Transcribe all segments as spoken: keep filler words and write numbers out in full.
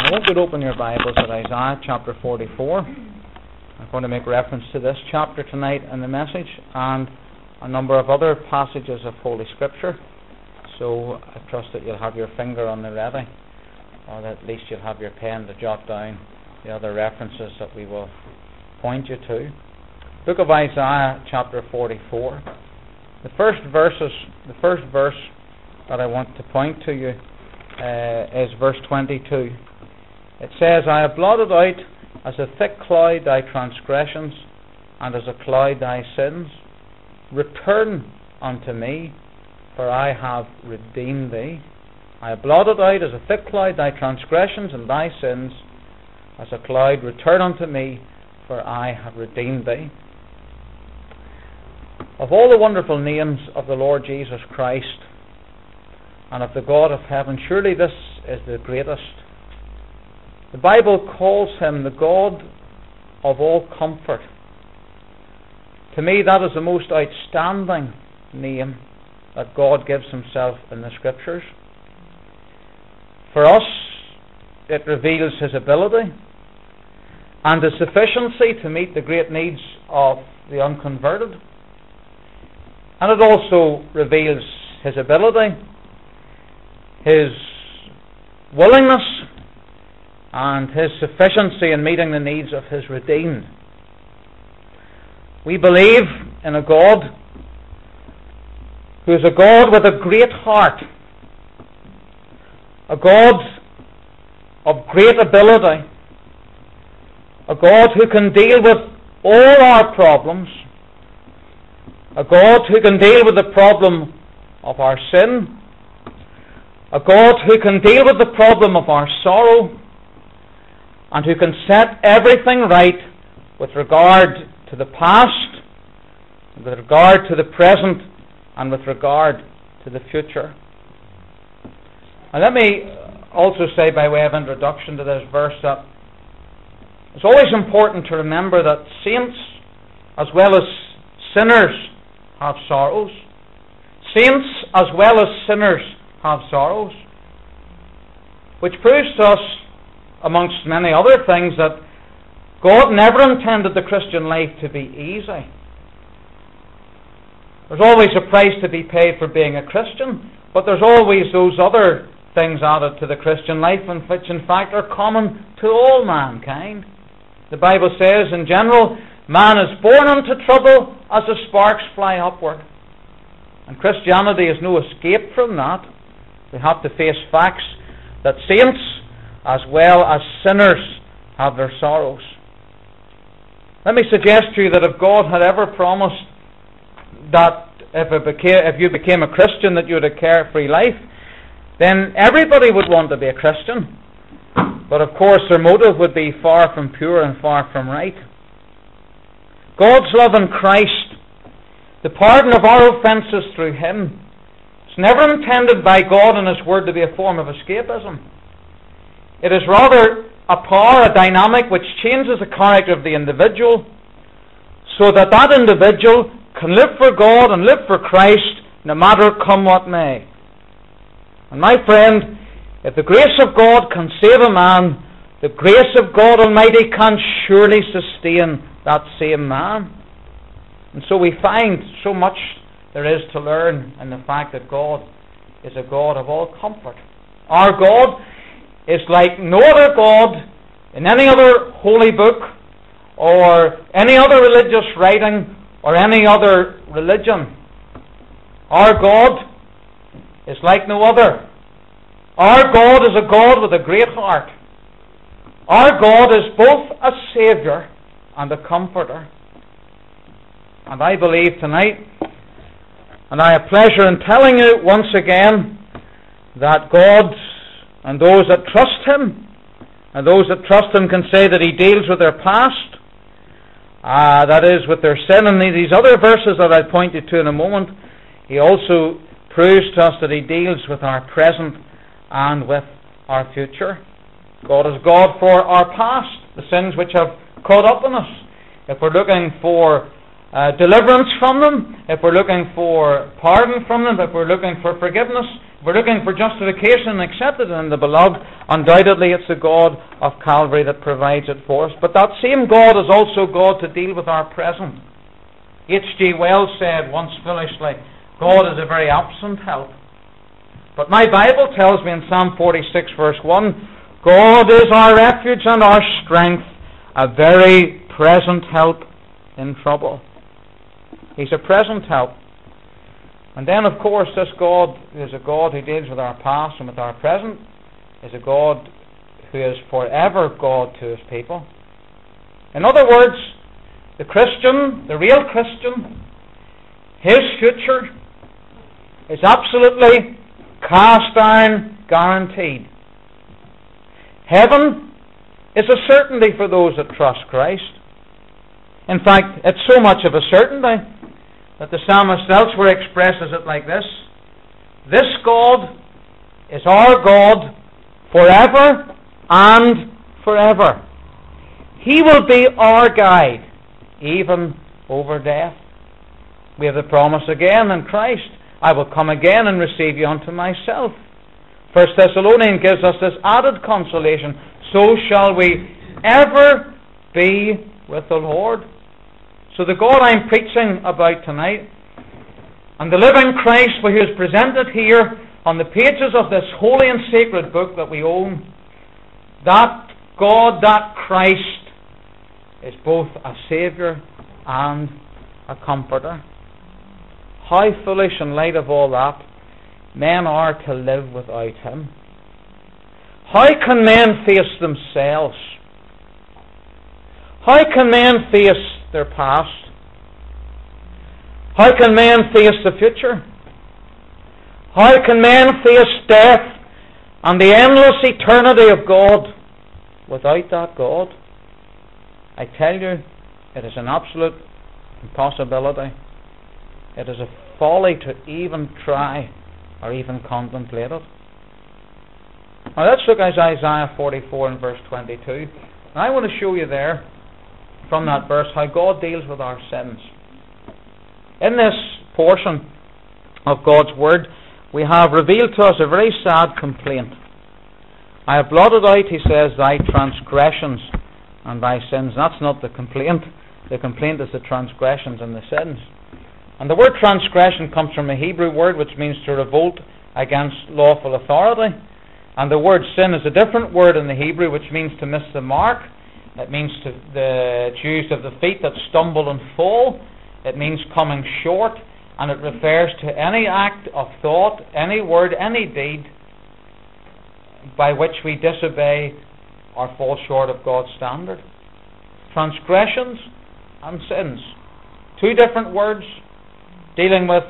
I want you to open your Bibles at Isaiah chapter forty-four. I'm going to make reference to this chapter tonight in the message and a number of other passages of Holy Scripture. So I trust that you'll have your finger on the ready, or that at least you'll have your pen to jot down the other references that we will point you to. Book of Isaiah chapter forty-four. The first verses, the first verse that I want to point to you uh, is verse twenty-two. It says, "I have blotted out as a thick cloud thy transgressions, and as a cloud thy sins. Return unto me, for I have redeemed thee. I have blotted out as a thick cloud thy transgressions and thy sins. As a cloud, return unto me, for I have redeemed thee." Of all the wonderful names of the Lord Jesus Christ and of the God of heaven, surely this is the greatest. The Bible calls him the God of all comfort. To me, that is the most outstanding name that God gives himself in the Scriptures. For us, it reveals his ability and his sufficiency to meet the great needs of the unconverted. And it also reveals his ability, his willingness, and his sufficiency in meeting the needs of his redeemed. We believe in a God who is a God with a great heart, a God of great ability, a God who can deal with all our problems, a God who can deal with the problem of our sin, a God who can deal with the problem of our sorrow, and who can set everything right with regard to the past, with regard to the present, and with regard to the future. And let me also say, by way of introduction to this verse, that it's always important to remember that saints as well as sinners have sorrows. Saints as well as sinners have sorrows. Which proves to us, amongst many other things, that God never intended the Christian life to be easy. There's always a price to be paid for being a Christian, but there's always those other things added to the Christian life, and which in fact are common to all mankind. The Bible says, in general, man is born unto trouble as the sparks fly upward. And Christianity is no escape from that. We have to face facts that saints as well as sinners have their sorrows. Let me suggest to you that if God had ever promised that if, it became, if you became a Christian that you had a carefree life, then everybody would want to be a Christian. But of course their motive would be far from pure and far from right. God's love in Christ, the pardon of our offences through him, it's never intended by God and his word to be a form of escapism. It is rather a power, a dynamic which changes the character of the individual so that that individual can live for God and live for Christ no matter come what may. And my friend, if the grace of God can save a man, the grace of God Almighty can surely sustain that same man. And so we find so much there is to learn in the fact that God is a God of all comfort. Our God is like no other God in any other holy book or any other religious writing or any other religion. Our God is like no other. Our God is a God with a great heart. Our God is both a Saviour and a Comforter. And I believe tonight, and I have pleasure in telling you once again, that God and those that trust him, and those that trust him can say that he deals with their past, uh, that is, with their sin. And these other verses that I'll point you to in a moment, he also proves to us that he deals with our present and with our future. God is God for our past, the sins which have caught up in us. If we're looking for uh, deliverance from them, if we're looking for pardon from them, if we're looking for forgiveness, If we're looking for justification and accepted in the beloved, undoubtedly it's the God of Calvary that provides it for us. But that same God is also God to deal with our present. H G Wells said once foolishly, God is a very absent help. But my Bible tells me in Psalm forty-six verse one, God is our refuge and our strength, a very present help in trouble. He's a present help. And then, of course, this God is a God who deals with our past and with our present, is a God who is forever God to His people. In other words, the Christian, the real Christian, his future is absolutely cast iron guaranteed. Heaven is a certainty for those that trust Christ. In fact, it's so much of a certainty that the psalmist elsewhere expresses it like this: this God is our God forever and forever. He will be our guide, even over death. We have the promise again in Christ, I will come again and receive you unto myself. First Thessalonians gives us this added consolation: so shall we ever be with the Lord. So the God I'm preaching about tonight, and the living Christ who is presented here on the pages of this holy and sacred book that we own, that God, that Christ, is both a Saviour and a Comforter. How foolish in light of all that men are to live without Him. How can men face themselves? How can men face their past? How can men face the future? How can men face death and the endless eternity of God without that God? I tell you, it is an absolute impossibility. It is a folly to even try or even contemplate it. Now let's look at Isaiah forty-four and verse twenty-two. And I want to show you there, from that verse, how God deals with our sins. In this portion of God's Word, we have revealed to us a very sad complaint. I have blotted out, he says, thy transgressions and thy sins. That's not the complaint. The complaint is the transgressions and the sins. And the word transgression comes from a Hebrew word which means to revolt against lawful authority. And the word sin is a different word in the Hebrew which means to miss the mark. It means to the, it's used of the feet that stumble and fall. It means coming short, and it refers to any act of thought, any word, any deed by which we disobey or fall short of God's standard. Transgressions and sins. Two different words dealing with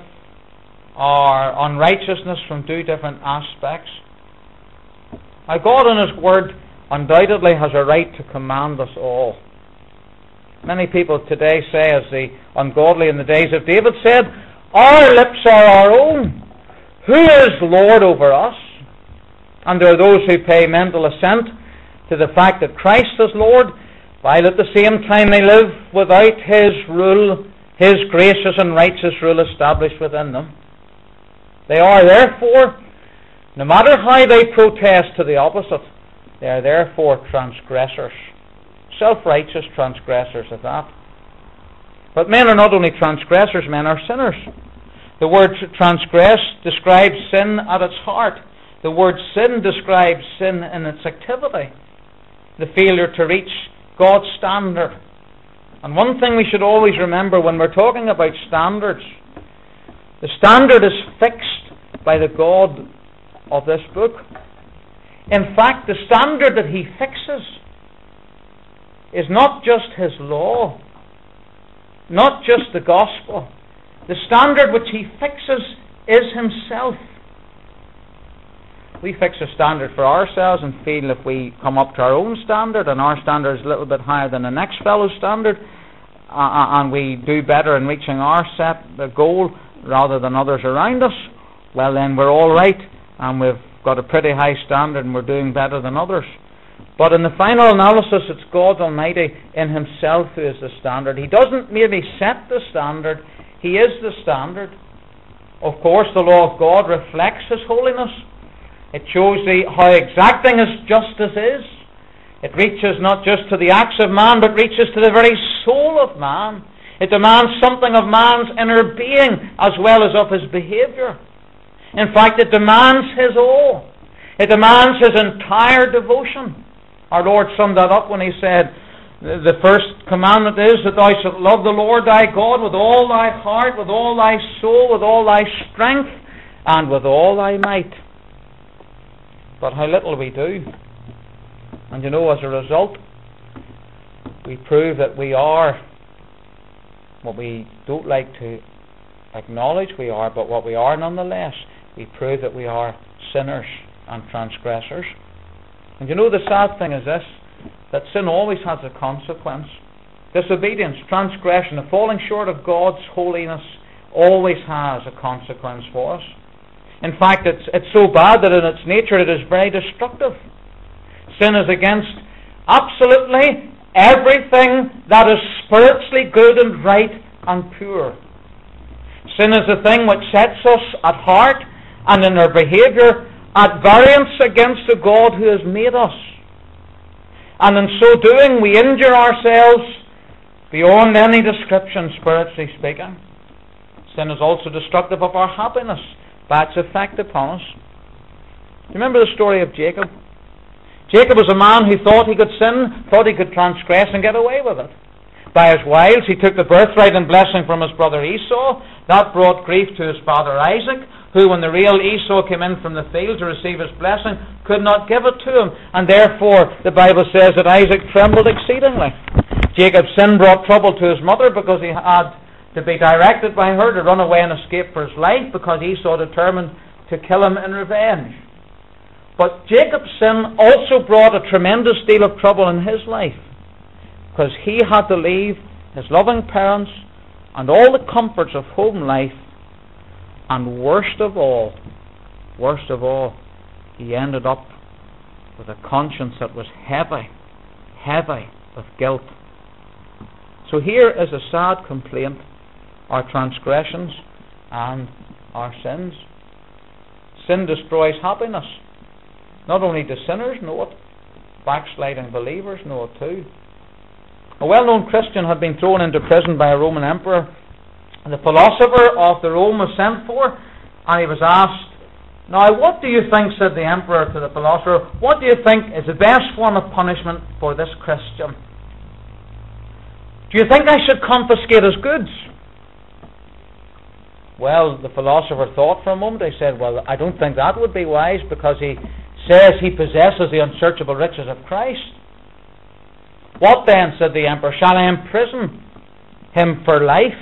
our unrighteousness from two different aspects. Now, God in His Word undoubtedly has a right to command us all. Many people today say, as the ungodly in the days of David said, our lips are our own. Who is Lord over us? And there are those who pay mental assent to the fact that Christ is Lord, while at the same time they live without His rule, His gracious and righteous rule established within them. They are therefore, no matter how they protest to the opposite, they are therefore transgressors. Self-righteous transgressors at that. But men are not only transgressors, men are sinners. The word transgress describes sin at its heart. The word sin describes sin in its activity. The failure to reach God's standard. And one thing we should always remember when we're talking about standards, the standard is fixed by the God of this book. In fact, the standard that He fixes is not just His law, not just the gospel. The standard which He fixes is Himself. We fix a standard for ourselves and feel if we come up to our own standard and our standard is a little bit higher than the next fellow's standard, uh, and we do better in reaching our set the goal rather than others around us, well then we're all right and we've got a pretty high standard and we're doing better than others. But in the final analysis, it's God Almighty in Himself who is the standard. He doesn't merely set the standard, He is the standard. Of course, the law of God reflects His holiness. It shows the, how exacting His justice is. It reaches not just to the acts of man, but reaches to the very soul of man. It demands something of man's inner being as well as of his behavior. In fact, it demands his all. It demands his entire devotion. Our Lord summed that up when He said, the first commandment is that thou shalt love the Lord thy God with all thy heart, with all thy soul, with all thy strength, and with all thy might. But how little we do. And you know, as a result, we prove that we are what we don't like to acknowledge we are, but what we are nonetheless. We prove that we are sinners and transgressors. And you know, the sad thing is this, that sin always has a consequence. Disobedience, transgression, the falling short of God's holiness always has a consequence for us. In fact, it's, it's so bad that in its nature it is very destructive. Sin is against absolutely everything that is spiritually good and right and pure. Sin is the thing which sets us at heart and in our behavior at variance against the God who has made us. And in so doing, we injure ourselves beyond any description, spiritually speaking. Sin is also destructive of our happiness by its effect upon us. Do you remember the story of Jacob? Jacob was a man who thought he could sin, thought he could transgress and get away with it. By his wiles, he took the birthright and blessing from his brother Esau. That brought grief to his father Isaac, who, when the real Esau came in from the field to receive his blessing, could not give it to him. And therefore, the Bible says that Isaac trembled exceedingly. Jacob's sin brought trouble to his mother because he had to be directed by her to run away and escape for his life, because Esau determined to kill him in revenge. But Jacob's sin also brought a tremendous deal of trouble in his life, because he had to leave his loving parents and all the comforts of home life, and worst of all, worst of all, he ended up with a conscience that was heavy, heavy with guilt. So here is a sad complaint: our transgressions and our sins. Sin destroys happiness. Not only do sinners know it, backsliding believers know it too. A well-known Christian had been thrown into prison by a Roman emperor. The philosopher of the Rome was sent for, and he was asked, "Now, what do you think," said the emperor to the philosopher, "what do you think is the best form of punishment for this Christian? Do you think I should confiscate his goods?" Well, the philosopher thought for a moment. He said, "Well, I don't think that would be wise, because he says he possesses the unsearchable riches of Christ." "What then," said the emperor, "shall I imprison him for life?"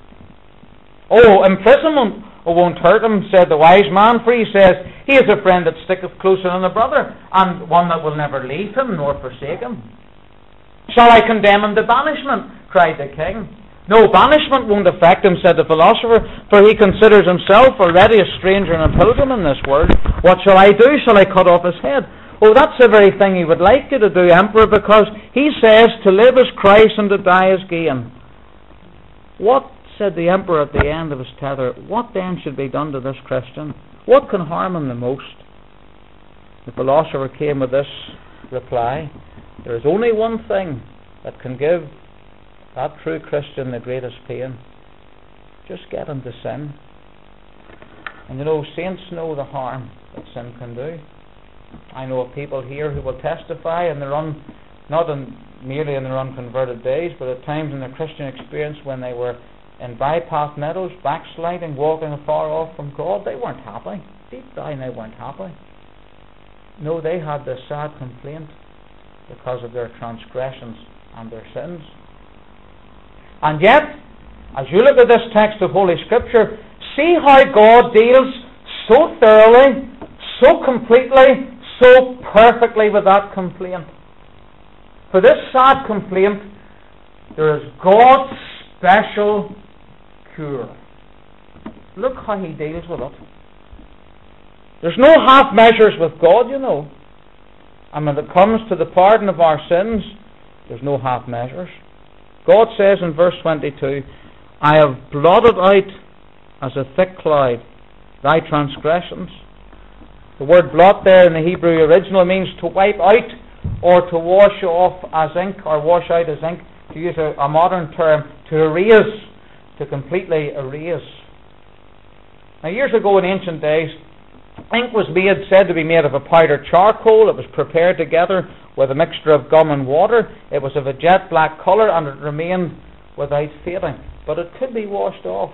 "Oh, imprisonment won't hurt him," said the wise man, "for he says, he is a friend that sticketh closer than a brother, and one that will never leave him nor forsake him." "Shall I condemn him to banishment?" cried the king. "No, banishment won't affect him," said the philosopher, "for he considers himself already a stranger and a pilgrim in this world. What shall I do? Shall I cut off his head?" "Oh, that's the very thing he would like you to do, emperor, because he says to live is Christ and to die is gain." "What," said the emperor at the end of his tether, "what then should be done to this Christian? What can harm him the most?" The philosopher came with this reply: "There is only one thing that can give that true Christian the greatest pain. Just get him to sin." And you know, saints know the harm that sin can do. I know of people here who will testify in their un, not in, merely in their unconverted days, but at times in their Christian experience when they were in bypath meadows, backsliding, walking afar off from God. They weren't happy. Deep down they weren't happy. No, they had this sad complaint because of their transgressions and their sins. And yet, as you look at this text of Holy Scripture, see how God deals so thoroughly, so completely, so perfectly with that complaint. For this sad complaint, there is God's special cure. Look how He deals with it. There's no half measures with God, you know. And when it comes to the pardon of our sins, there's no half measures. God says in verse twenty-two, "I have blotted out as a thick cloud thy transgressions. The word blot there in the Hebrew original means to wipe out or to wash off as ink, or wash out as ink, to use a, a modern term, to erase, to completely erase. Now, years ago in ancient days, ink was made, said to be made of a powdered charcoal. It was prepared together with a mixture of gum and water. It was of a jet black colour, and it remained without fading. But it could be washed off.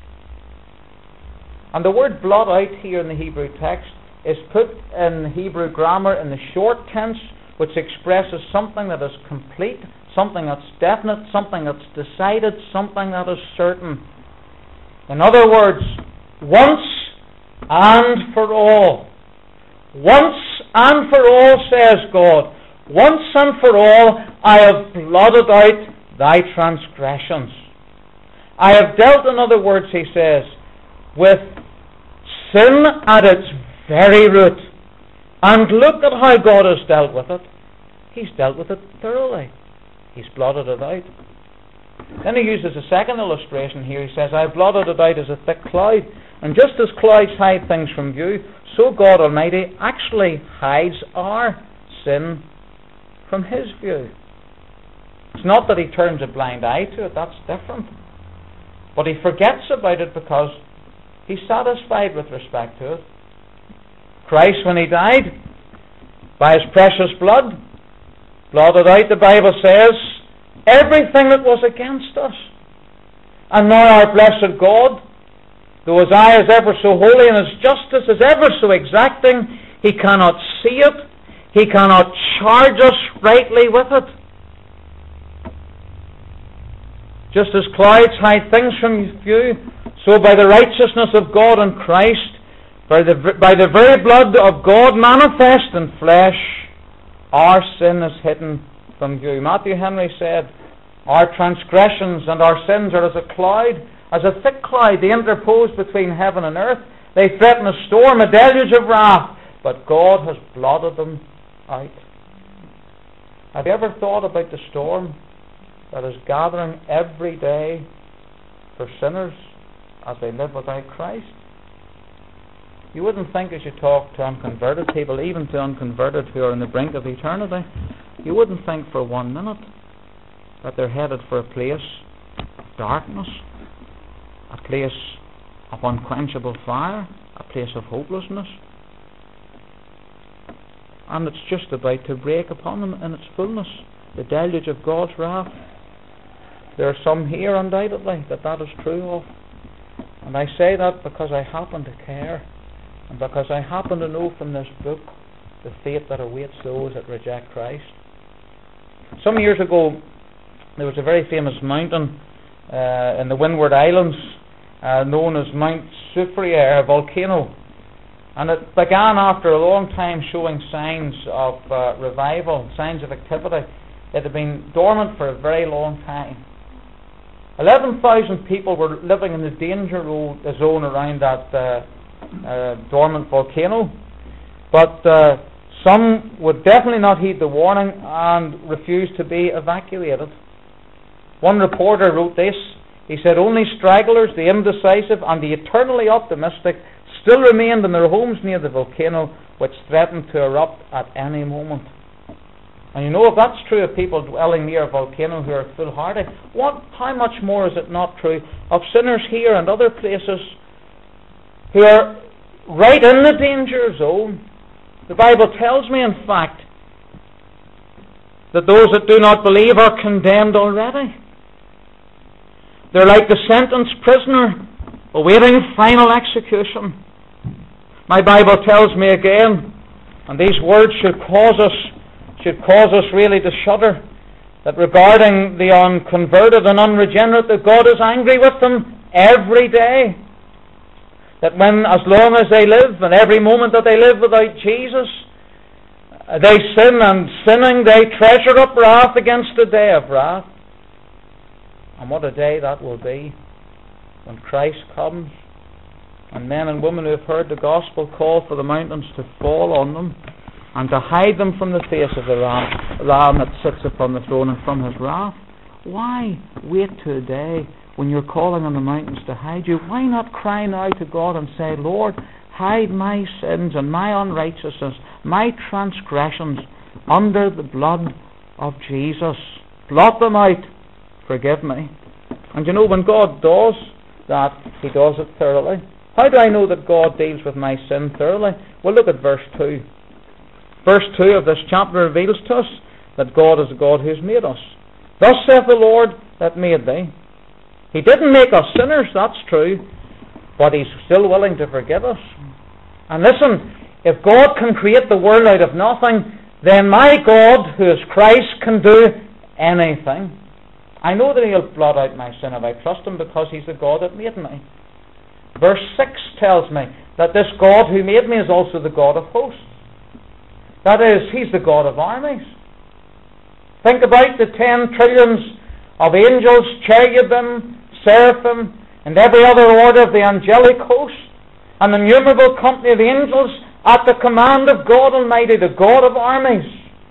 And the word blot out here in the Hebrew text is put in Hebrew grammar in the short tense, which expresses something that is complete, something that's definite, something that's decided, something that is certain. In other words, once and for all. Once and for all, says God. Once and for all, I have blotted out thy transgressions. I have dealt, in other words, he says, with sin at its very root. And look at how God has dealt with it. He's dealt with it thoroughly. He's blotted it out. Then he uses a second illustration here. He says, I have blotted it out as a thick cloud. And just as clouds hide things from view, so God Almighty actually hides our sin from his view. It's not that he turns a blind eye to it, that's different. But he forgets about it because he's satisfied with respect to it. Christ, when he died, by his precious blood, blotted out, the Bible says, everything that was against us. And now our blessed God, though his eye is ever so holy and his justice is ever so exacting, he cannot see it. He cannot charge us rightly with it. Just as clouds hide things from view, so by the righteousness of God in Christ, by the, by the very blood of God manifest in flesh, our sin is hidden from view. Matthew Henry said, our transgressions and our sins are as a cloud, as a thick cloud, they interpose between heaven and earth. They threaten a storm, a deluge of wrath, but God has blotted them out. Have you ever thought about the storm that is gathering every day for sinners as they live without Christ? You wouldn't think, as you talk to unconverted people, even to unconverted who are on the brink of eternity, you wouldn't think for one minute that they're headed for a place of darkness, a place of unquenchable fire, a place of hopelessness. And it's just about to break upon them in its fullness, the deluge of God's wrath. There are some here, undoubtedly, that that is true of. And I say that because I happen to care, and because I happen to know from this book the fate that awaits those that reject Christ. Some years ago, there was a very famous mountain uh, in the Windward Islands uh, known as Mount Soufriere volcano. And it began after a long time showing signs of uh, revival, signs of activity. It had been dormant for a very long time. eleven thousand people were living in the danger zone around that uh, uh, dormant volcano. But uh, some would definitely not heed the warning and refuse to be evacuated. One reporter wrote this. He said, only stragglers, the indecisive and the eternally optimistic still remained in their homes near the volcano, which threatened to erupt at any moment. And you know, if that's true of people dwelling near a volcano who are foolhardy, what, how much more is it not true of sinners here and other places who are right in the danger zone? The Bible tells me, in fact, that those that do not believe are condemned already. They're like the sentenced prisoner awaiting final execution. My Bible tells me again, and these words should cause us should cause us really to shudder, that regarding the unconverted and unregenerate, that God is angry with them every day. That when, as long as they live, and every moment that they live without Jesus, they sin, and sinning they treasure up wrath against the day of wrath. And what a day that will be when Christ comes, and men and women who have heard the gospel call for the mountains to fall on them, and to hide them from the face of the Lamb, Lamb that sits upon the throne and from his wrath. Why wait to a day when you're calling on the mountains to hide you, why not cry now to God and say, Lord, hide my sins and my unrighteousness, my transgressions under the blood of Jesus. Blot them out. Forgive me. And you know, when God does that, He does it thoroughly. How do I know that God deals with my sin thoroughly? Well, look at verse two. Verse two of this chapter reveals to us that God is a God who has made us. Thus saith the Lord that made thee. He didn't make us sinners, that's true, but He's still willing to forgive us. And listen, if God can create the world out of nothing, then my God, who is Christ, can do anything. I know that He'll blot out my sin if I trust Him, because He's the God that made me. Verse six tells me that this God who made me is also the God of hosts. That is, He's the God of armies. Think about the ten trillions of angels, cherubim, seraphim, and every other order of the angelic host, an innumerable company of angels at the command of God Almighty, the God of armies.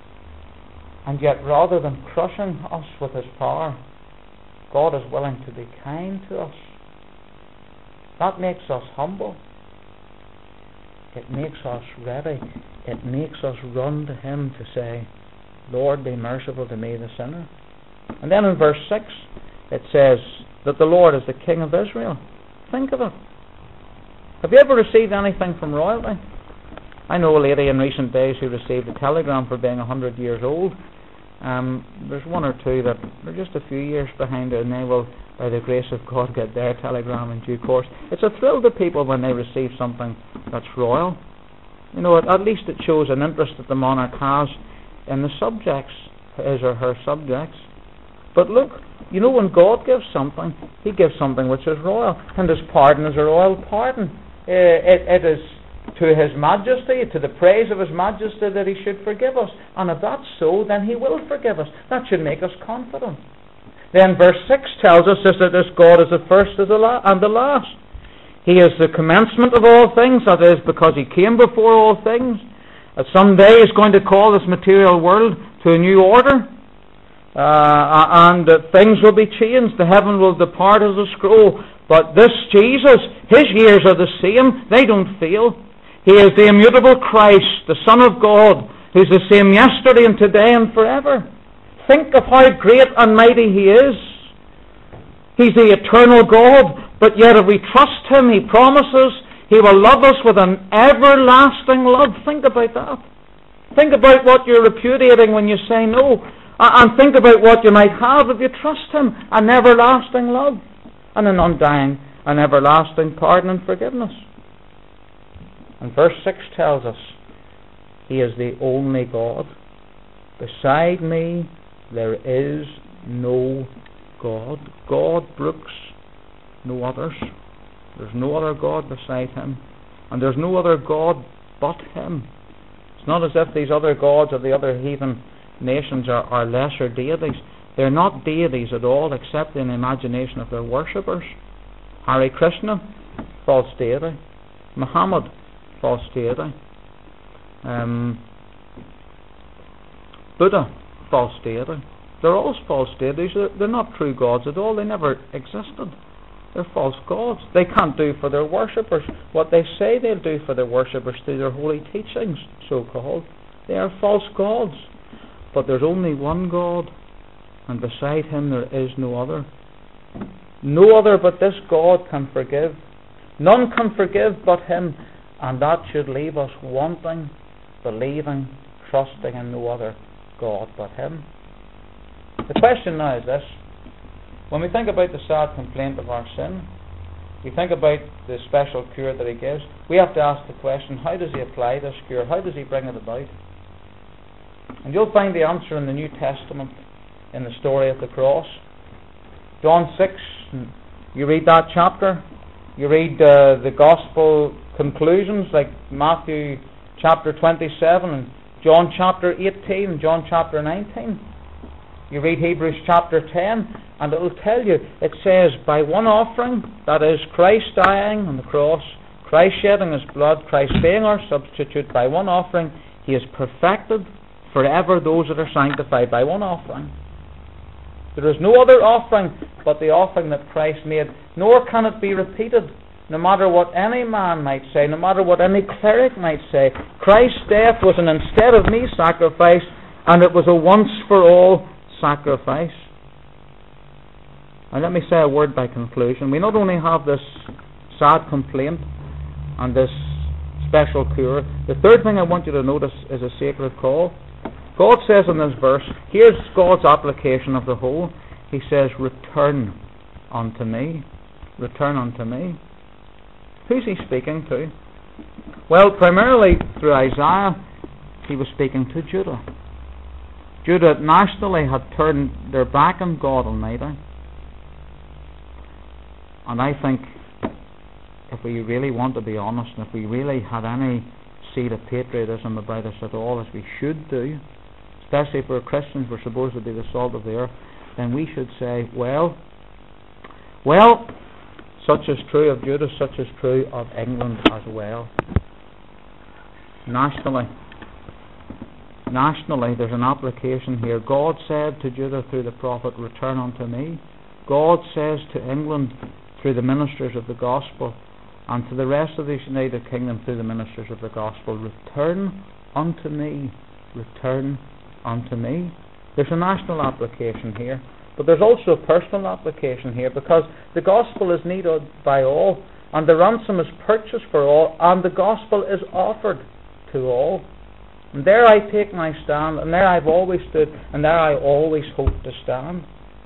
And yet, rather than crushing us with His power, God is willing to be kind to us. That makes us humble. It makes us ready. It makes us run to Him to say, Lord, be merciful to me, the sinner. And then in verse six, it says that the Lord is the King of Israel. Think of it. Have you ever received anything from royalty? I know a lady in recent days who received a telegram for being a hundred years old. Um, there's one or two that are just a few years behind her, and they will, by the grace of God, get their telegram in due course. It's a thrill to people when they receive something that's royal. You know, at least it shows an interest that the monarch has in the subjects, his or her subjects. But look, you know, when God gives something, He gives something which is royal, and His pardon is a royal pardon. Uh, it, it is to His majesty, to the praise of His majesty, that He should forgive us. And if that's so, then He will forgive us. That should make us confident. Then verse six tells us that this God is the first and the last. He is the commencement of all things, that is, because He came before all things. That someday He's going to call this material world to a new order. Uh, and uh, things will be changed. The heaven will depart as a scroll. But this Jesus, His years are the same. They don't fail. He is the immutable Christ, the Son of God, who's the same yesterday and today and forever. Think of how great and mighty He is. He's the eternal God, but yet if we trust Him, He promises He will love us with an everlasting love. Think about that. Think about what you're repudiating when you say no. And think about what you might have if you trust Him. An everlasting love. And an undying, an everlasting pardon and forgiveness. And verse six tells us He is the only God. Beside me there is no God. God brooks no others. There's no other God beside Him. And there's no other God but Him. It's not as if these other gods of the other heathen nations are, are lesser deities. They're not deities at all, except in the imagination of their worshippers. Hare Krishna, false deity. Muhammad, false deity. Um, Buddha, false deity. They're all false deities. They're, they're not true gods at all. They never existed. They're false gods. They can't do for their worshippers what they say they'll do for their worshippers through their holy teachings, so-called. They are false gods. But there's only one God, and beside Him there is no other. No other but this God can forgive. None can forgive but Him, and that should leave us wanting, believing, trusting in no other God but Him. The question now is this. When we think about the sad complaint of our sin, we think about the special cure that He gives, we have to ask the question, how does He apply this cure? How does He bring it about? And you'll find the answer in the New Testament, in the story of the cross. John six, you read that chapter, you read uh, the Gospel conclusions, like Matthew chapter twenty-seven, and John chapter eighteen, John chapter nineteen. You read Hebrews chapter ten, and it will tell you, it says, by one offering, that is, Christ dying on the cross, Christ shedding His blood, Christ being our substitute, by one offering, He has perfected forever those that are sanctified by one offering. There is no other offering but the offering that Christ made, nor can it be repeated, no matter what any man might say, no matter what any cleric might say. Christ's death was an instead of me sacrifice, and it was a once for all sacrifice. And let me say a word by conclusion. We not only have this sad complaint and this special cure, the third thing I want you to notice is a sacred call. God says in this verse, here's God's application of the whole. He says, return unto me. Return unto me. Who's he speaking to? Well, primarily through Isaiah, he was speaking to Judah. Judah nationally had turned their back on God Almighty. And I think if we really want to be honest, and if we really had any seed of patriotism about us at all, as we should do, especially if we're Christians, we're supposed to be the salt of the earth, then we should say, well, well, such is true of Judah, such is true of England as well. Nationally, nationally, there's an application here. God said to Judah through the prophet, return unto me. God says to England through the ministers of the gospel, and to the rest of the United Kingdom through the ministers of the gospel, return unto me. Return unto me. There's a national application here, but there's also a personal application here, because the gospel is needed by all, and the ransom is purchased for all, and the gospel is offered to all. And there I take my stand, and there I've always stood, and there I always hope to stand.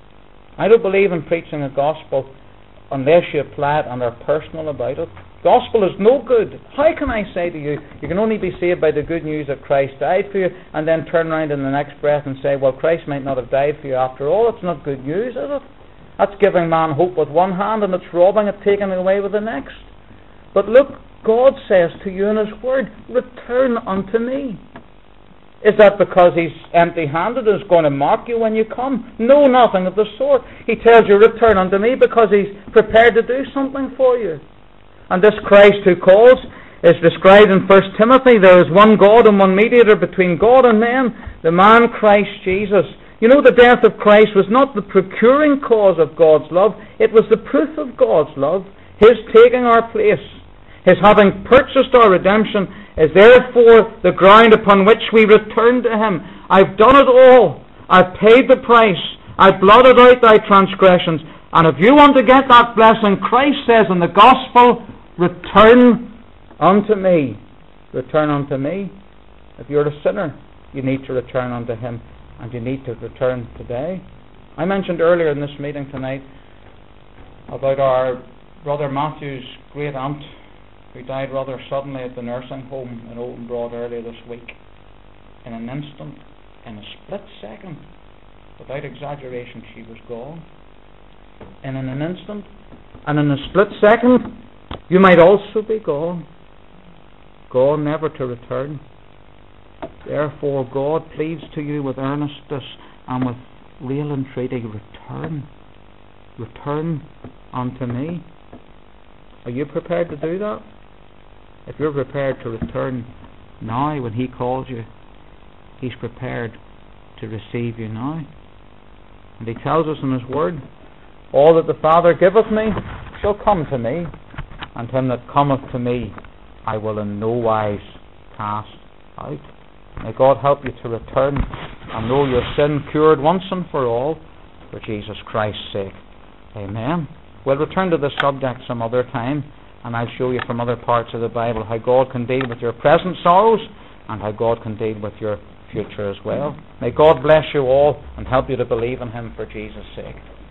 I don't believe in preaching a gospel unless you apply it and are personal about it. Gospel is no good. How can I say to you, you can only be saved by the good news that Christ died for you, and then turn around in the next breath and say, well, Christ might not have died for you after all. It's not good news, is it? That's giving man hope with one hand, and it's robbing it, taking it away with the next. But look, God says to you in His Word, return unto me. Is that because He's empty-handed and is going to mock you when you come? No, nothing of the sort. He tells you, return unto me, because He's prepared to do something for you. And this Christ who calls is described in First Timothy. There is one God and one mediator between God and men, the man Christ Jesus. You know, the death of Christ was not the procuring cause of God's love. It was the proof of God's love. His taking our place, His having purchased our redemption, is therefore the ground upon which we return to Him. I've done it all. I've paid the price. I've blotted out thy transgressions. And if you want to get that blessing, Christ says in the gospel, return unto me. Return unto me. If you're a sinner, you need to return unto Him, and you need to return today. I mentioned earlier in this meeting tonight about our brother Matthew's great aunt, who died rather suddenly at the nursing home in Oulton Broad earlier this week. In an instant, in a split second, without exaggeration, she was gone. And in an instant, and in a split second, you might also be gone. Gone never to return. Therefore, God pleads to you with earnestness and with real entreaty, return. Return unto me. Are you prepared to do that? If you're prepared to return now when He calls you, He's prepared to receive you now. And He tells us in His Word, all that the Father giveth me shall come to me, and him that cometh to me I will in no wise cast out. May God help you to return and know your sin cured once and for all for Jesus Christ's sake. Amen. We'll return to this subject some other time, and I'll show you from other parts of the Bible how God can deal with your present sorrows and how God can deal with your future as well. May God bless you all and help you to believe in Him for Jesus' sake.